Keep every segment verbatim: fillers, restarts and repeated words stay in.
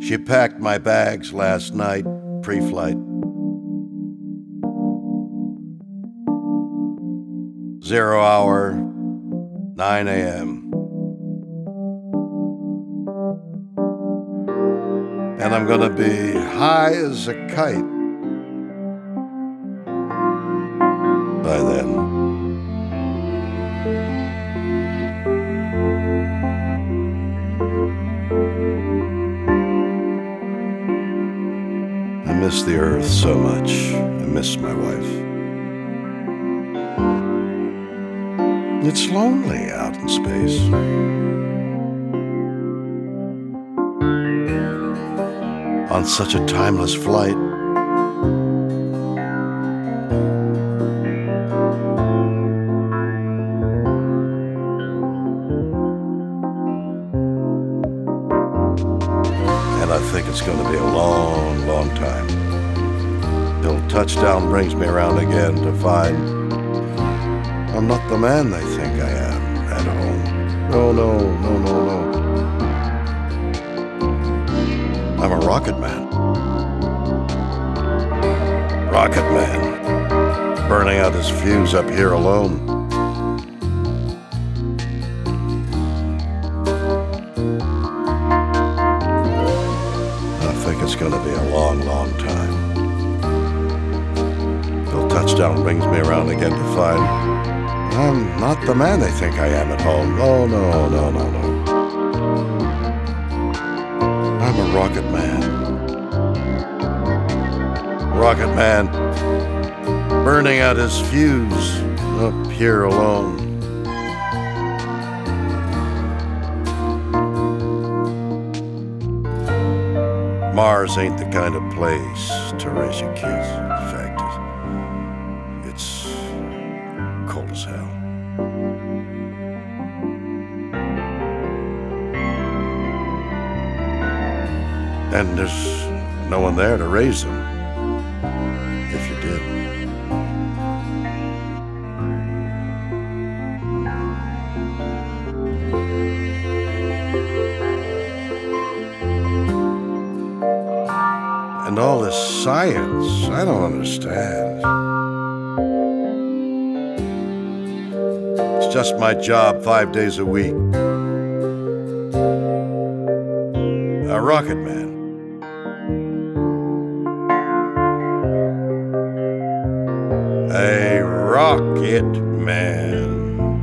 She packed my bags last night, pre-flight. Zero hour, nine a.m. And I'm gonna be high as a kite by then. I miss the earth so much. I miss my wife. It's lonely out in space. On such a timeless flight. And I think it's going to be a long, long time till touchdown brings me around again to find I'm not the man they think I am at home. No, no, no, no, no. I'm a rocket man. Rocket man. Burning out his fuse up here alone. I think it's gonna be a long, long time till touchdown brings me around again to find I'm not the man they think I am at home. Oh, no, no, no, no. I'm a rocket man. Rocket man, burning out his fuse up here alone. Mars ain't the kind of place to raise your kids. In fact, it's cold as hell. And there's no one there to raise them, if you did. And all this science, I don't understand. It's just my job five days a week. A rocket man. A rocket man.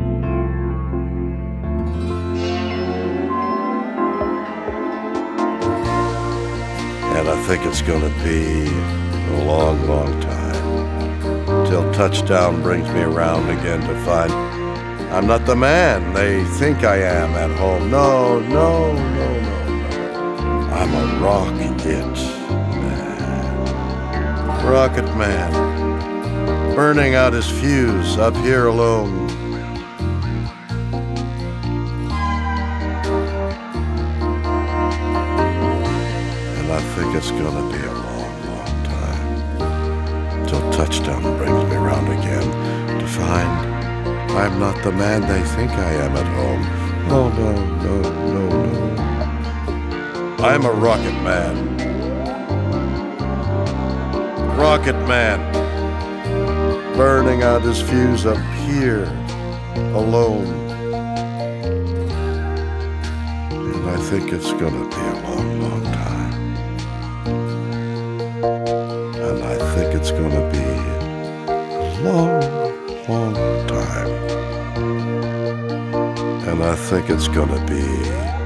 And I think it's gonna be a long, long time till touchdown brings me around again to find I'm not the man they think I am at home. No, no, no, no, no. I'm a rocket man. Rocket man. Burning out his fuse up here alone. And I think it's gonna be a long, long time till touchdown brings me around again to find I'm not the man they think I am at home. Oh, no, no, no, no. I'm a rocket man. Rocket man. Burning out his fuse up here, alone. And I think it's gonna be a long, long time. And I think it's gonna be a long, long time. And I think it's gonna be